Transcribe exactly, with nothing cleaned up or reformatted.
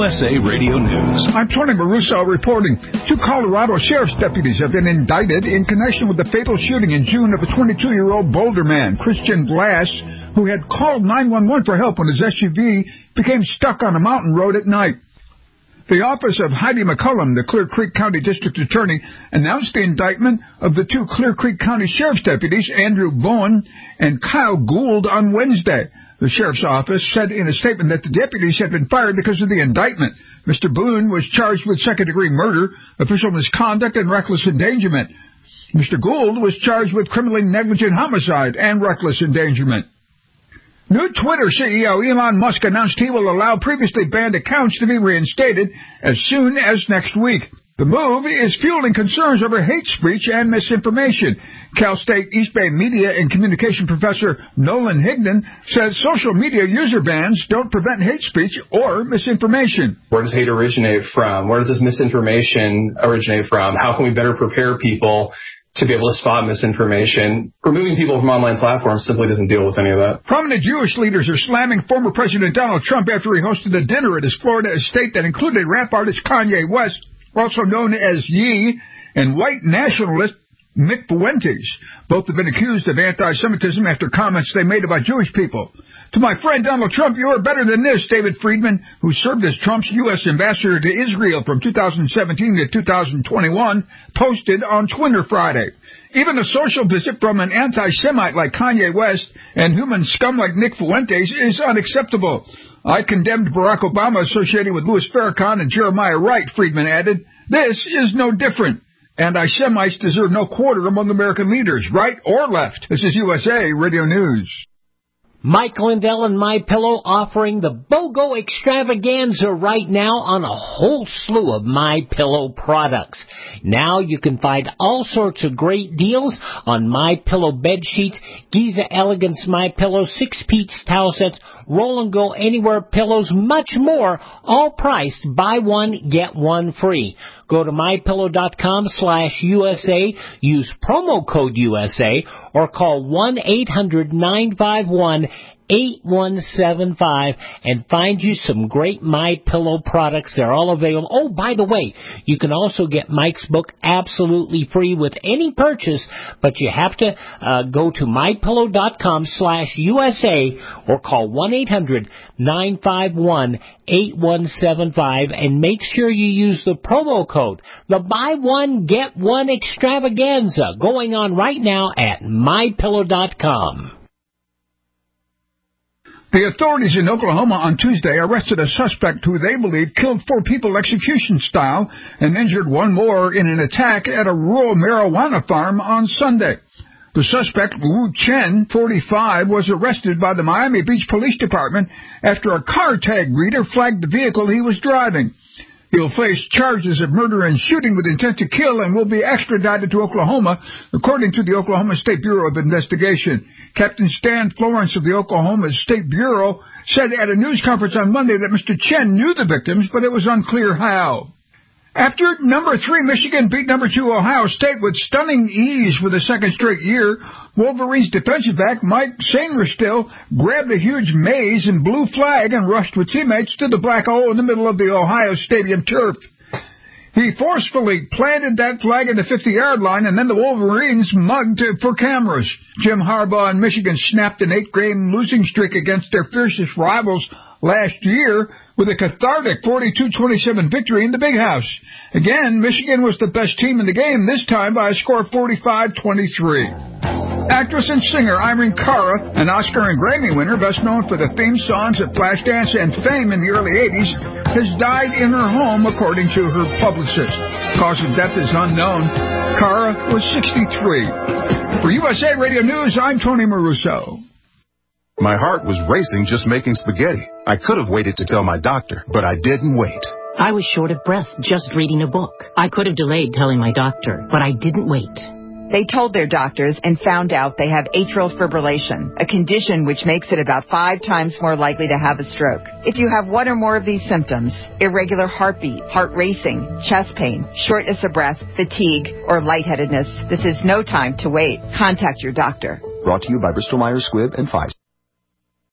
S A Radio News. I'm Tony Maruso reporting. Two Colorado sheriff's deputies have been indicted in connection with the fatal shooting in June of a twenty-two-year-old Boulder man, Christian Glass, who had called nine one one for help when his S U V became stuck on a mountain road at night. The office of Heidi McCullum, the Clear Creek County District Attorney, announced the indictment of the two Clear Creek County Sheriff's deputies, Andrew Bowen and Kyle Gould, on Wednesday. The Sheriff's Office said in a statement that the deputies had been fired because of the indictment. Mister Boone was charged with second-degree murder, official misconduct, and reckless endangerment. Mister Gould was charged with criminally negligent homicide and reckless endangerment. New Twitter C E O Elon Musk announced he will allow previously banned accounts to be reinstated as soon as next week. The move is fueling concerns over hate speech and misinformation. Cal State East Bay Media and Communication professor Nolan Higdon says social media user bans don't prevent hate speech or misinformation. Where does hate originate from? Where does this misinformation originate from? How can we better prepare people to be able to spot misinformation? Removing people from online platforms simply doesn't deal with any of that. Prominent Jewish leaders are slamming former President Donald Trump after he hosted a dinner at his Florida estate that included rap artist Kanye West, also known as Ye, and white nationalist Mick Fuentes. Both have been accused of anti-Semitism after comments they made about Jewish people. To my friend Donald Trump, you are better than this, David Friedman, who served as Trump's U S ambassador to Israel from two thousand seventeen to two thousand twenty-one, posted on Twitter Friday. Even a social visit from an anti-Semite like Kanye West and human scum like Nick Fuentes is unacceptable. I condemned Barack Obama associating with Louis Farrakhan and Jeremiah Wright, Friedman added. This is no different. Anti-Semites deserve no quarter among American leaders, right or left. This is U S A Radio News. Mike Lindell and MyPillow offering the BOGO extravaganza right now on a whole slew of MyPillow products. Now you can find all sorts of great deals on MyPillow bed sheets, Giza Elegance MyPillow, six-piece towel sets, Roll and Go Anywhere pillows, much more, all priced buy one, get one free. Go to MyPillow.com slash USA, use promo code U S A, or call one eight hundred nine five one eight one seven five and find you some great MyPillow products. They're all available. Oh, by the way, you can also get Mike's book absolutely free with any purchase, but you have to uh, go to MyPillow.com slash USA or call one eight hundred nine five one eight one seven five and make sure you use the promo code, the buy one, get one extravaganza, going on right now at My Pillow dot com. The authorities in Oklahoma on Tuesday arrested a suspect who they believe killed four people execution style and injured one more in an attack at a rural marijuana farm on Sunday. The suspect, Wu Chen, forty-five, was arrested by the Miami Beach Police Department after a car tag reader flagged the vehicle he was driving. He'll face charges of murder and shooting with intent to kill and will be extradited to Oklahoma, according to the Oklahoma State Bureau of Investigation. Captain Stan Florence of the Oklahoma State Bureau said at a news conference on Monday that Mister Chen knew the victims, but it was unclear how. After number three Michigan beat number two Ohio State with stunning ease for the second straight year, Wolverines defensive back Mike Sainristil grabbed a huge maize and blue flag and rushed with teammates to the black hole in the middle of the Ohio Stadium turf. He forcefully planted that flag at the fifty-yard line, and then the Wolverines mugged for cameras. Jim Harbaugh and Michigan snapped an eight-game losing streak against their fiercest rivals last year with a cathartic forty-two twenty-seven victory in the Big House. Again, Michigan was the best team in the game, this time by a score of forty-five twenty-three. Actress and singer Irene Cara, an Oscar and Grammy winner, best known for the theme songs of Flashdance and Fame in the early eighties, has died in her home, according to her publicist. Cause of death is unknown. Cara was sixty-three. For U S A Radio News, I'm Tony Maruso. My heart was racing just making spaghetti. I could have waited to tell my doctor, but I didn't wait. I was short of breath just reading a book. I could have delayed telling my doctor, but I didn't wait. They told their doctors and found out they have atrial fibrillation, a condition which makes it about five times more likely to have a stroke. If you have one or more of these symptoms, irregular heartbeat, heart racing, chest pain, shortness of breath, fatigue, or lightheadedness, this is no time to wait. Contact your doctor. Brought to you by Bristol Myers Squibb and Pfizer.